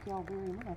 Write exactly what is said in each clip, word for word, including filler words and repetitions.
Thank y'all very much.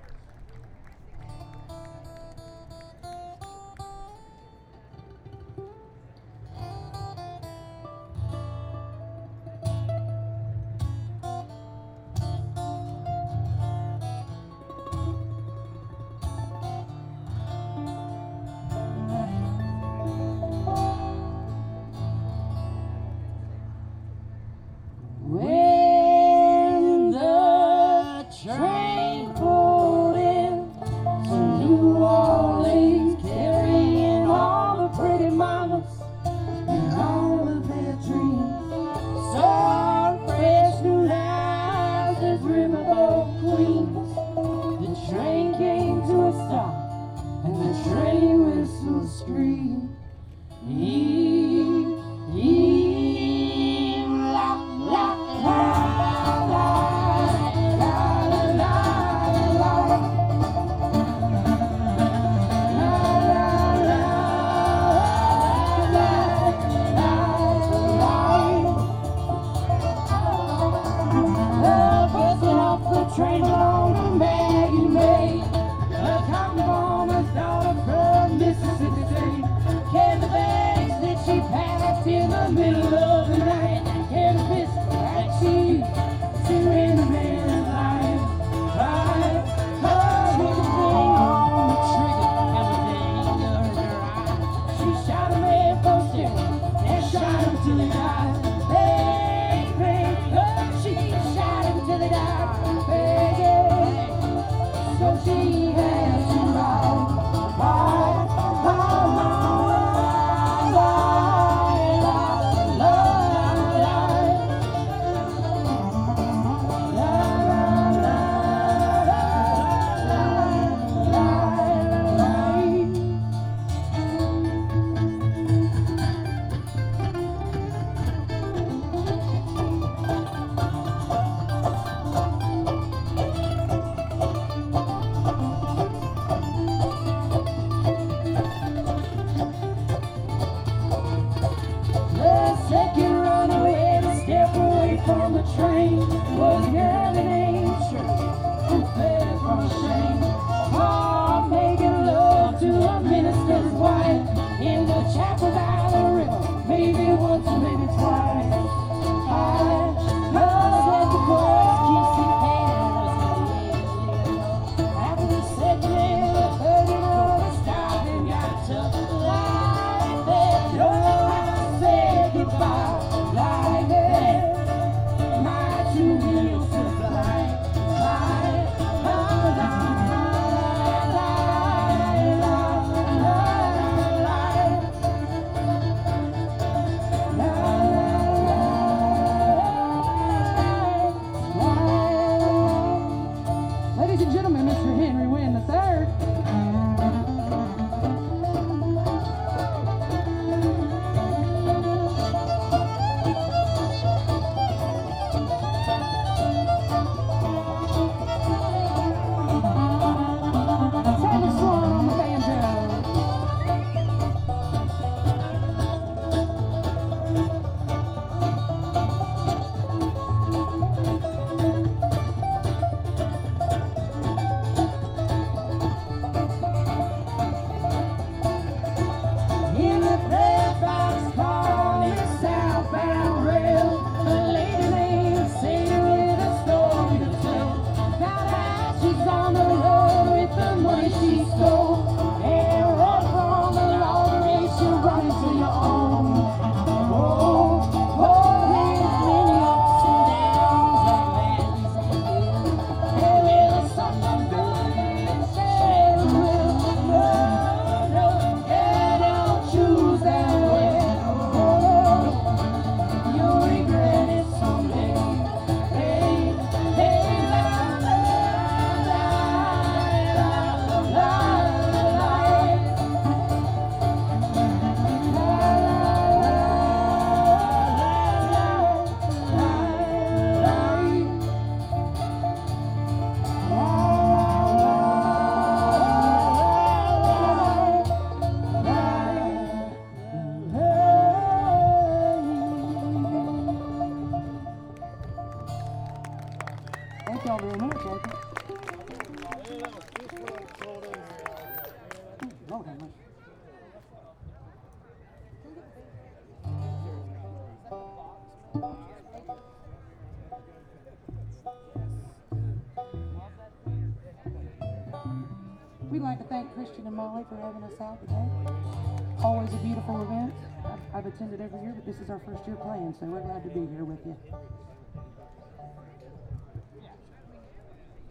When the train pulled in to New Orleans, carrying all the pretty mamas and all of their dreams, so fresh new lives as riverboat queens. The train came to a stop, and the train whistle screamed. Ee, ee, la, la, la, la, la, la, la, la. Buzzing off the train along to Maggie May, a cotton farmer's daughter from Mississippi State. Carried the bags that she packed in the middle of the night, carried the biscuits that she used to end a man's life. Right, her with the thing on the trigger and the danger in her eye. She shot a man for stealing and shot him till he died. Hey, baby, oh, she shot him till he died. Baby, so she had to ride, ride, ride, ride, ride, ride, ride, the second runaway to step away from the train was a girl named Shirley, who fled from shame. Oh, making love to a minister's wife in the chapel by the river, maybe once, maybe twice. I love that the boys kissing hands. After the second and the third roller stopped and got tough like that. Oh, say goodbye like that. My two wheels to fly, fly, fly, fly, fly, Ladies and gentlemen, Mister Henry Wynn the third. Taylor Swan on the banjo. In the bread box car on the southbound rail, a lady named Sadie with a story to tell. Now that she's on the road with the money she stole, and run from the lottery, she'll run into your own. Oh, oh, there's many ups and downs like valleys and hills. And there's something good and sad will. No, no, yeah, don't choose that way. Oh, you'll regret it someday. Hey, hey, la, la, la, la, la, la. Thank y'all very much, Uncle. Lord have mercy. We'd like to thank Christian and Molly for having us out today. Always a beautiful event. I've, I've attended every year, but this is our first year playing, so we're glad to be here with you.